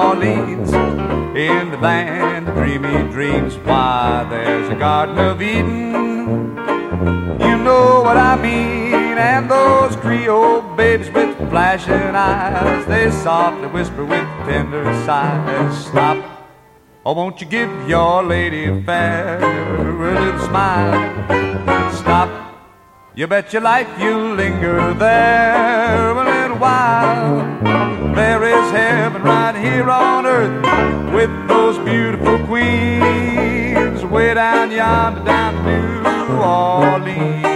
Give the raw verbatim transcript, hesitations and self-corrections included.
Orleans, in the land of dreamy dreams. Why, there's a Garden of Eden, you know what I mean. And those Creole babes with flashing eyes, they softly whisper with tender sighs, stop, or won't you give your lady fair a little smile? Stop, you bet your life you'll linger there a little while. There is heaven right here on earth, with those beautiful queens way down yonder, down New Orleans.